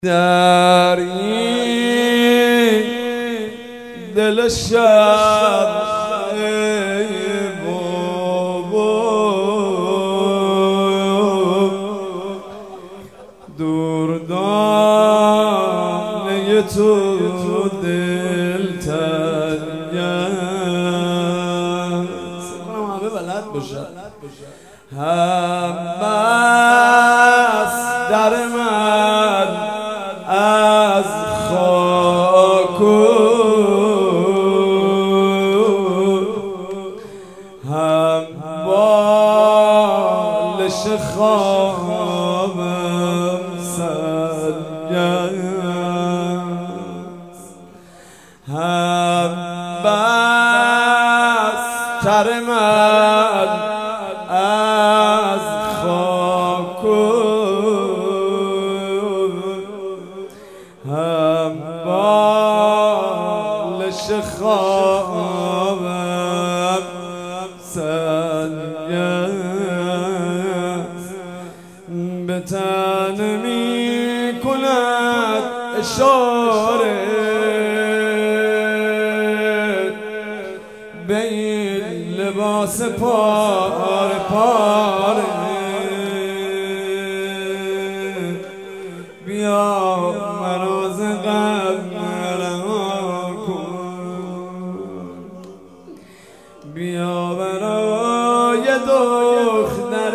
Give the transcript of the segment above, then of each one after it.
در این دل شب بابا دردانه تو دل تنگ است همه بلد باشد همه است در من از خاک هم بالش خوابم سنگ است هم بستر من از خاک هم بالش خوابم سنگ است به تن می کند اشاره به این لباس پاره پاره بیا مرا ز غم رها کن بیا برای دختر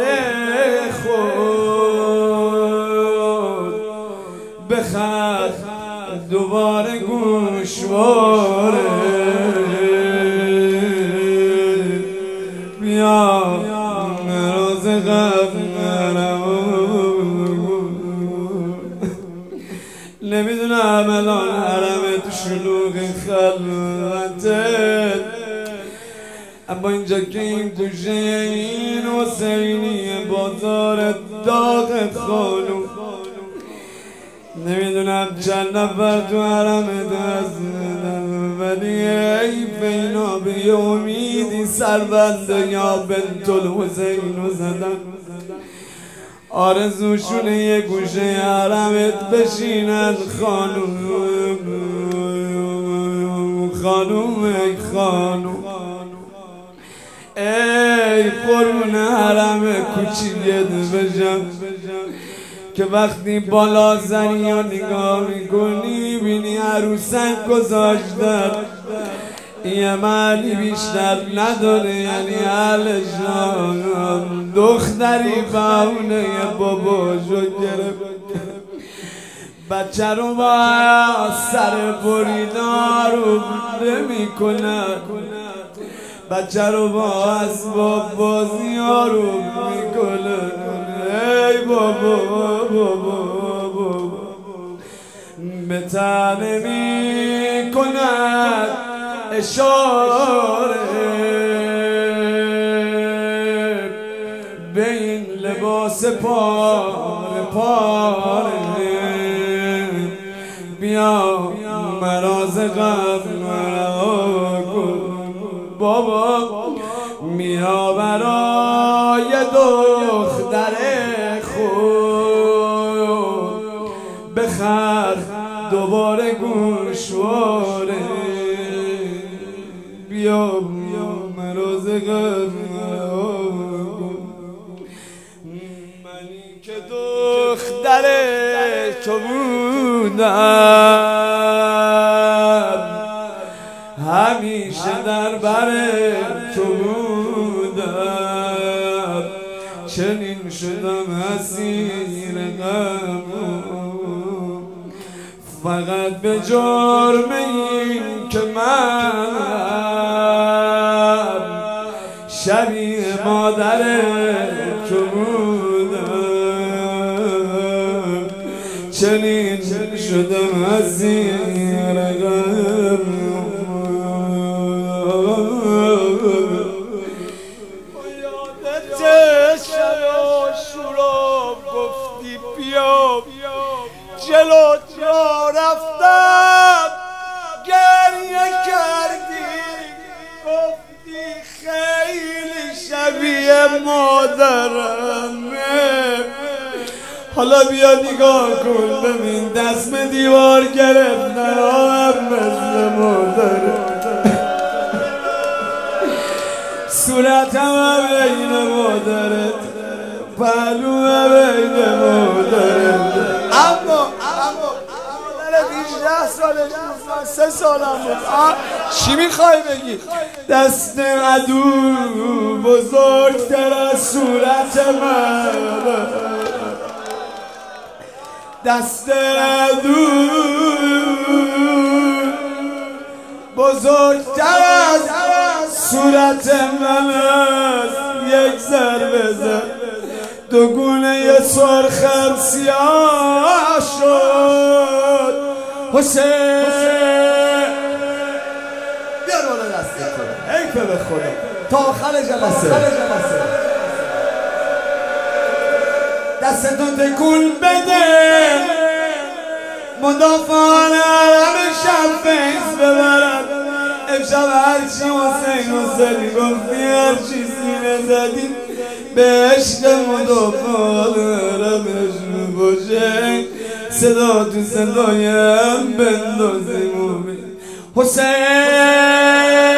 خود بخر دوباره گوشواره بیا مرا ز غم نمیدونم الان حرم تو شلوغ خلوته اما اینجا که این گوشه این حسینی بازار داغ خانو نمیدونم چند نفر تو حرم دست دادن ولی حیف اینا به یه امیدی سربنده یا بنت الحسین رو زدن آرزوشونه یه گوشه حرمت بشینن خانوم خانوم ای خانوم ای قرون حرم کوچیت بشم که وقتی بالا زنی و نگاه میکنی بینی عروسک گذاشتن یه معنی بیشتر نداره یعنی حالشان دختری بهونه باباشو گرفت بچه رو با سر بریدن رو نمی کنن بچه رو با اسباب بازی ها رو می کنن ای بابا بابا به تنه می کند اشاره به این لباس پاره پاره بیا مرا ز غم رها کن بابا بیا برای دختر خود بخر دوباره گوشواره بیا مرا ز غم منی که دختر تو بودم همیشه در بر تو بودم چنین شدم اسیر غم فقط به جرم این که من شبیه مادر تو بودم چنین شدم اسیر غم یادت شب عاشورا گفتی بیا جلوت را رفتم گریه کردی گفتی خیلی شبیه مادرمه حالا بیا نگاه کن ببین دست دیوار گرفت نرام مثل مادرت صورتم بین مادرت پهلوم بین مادرت اما 18 سالش 3 سالم بود چی میخوای بگی؟ دست عدو بزرگتر از صورت من دست عدو بزرگتر از صورت من است یک ضربه زد دو گونه سرخم سیاه شد حسین بیار بالا دستتو حیفه به خدا تا آخر جلسه دستتو تکون بده مدافعان همه شب فیض ببرن امشب هرچی حسین گفتی هرچی سینه زدی به عشق مدافعان همشون باشه صدا تو صدایم بندازیم حسین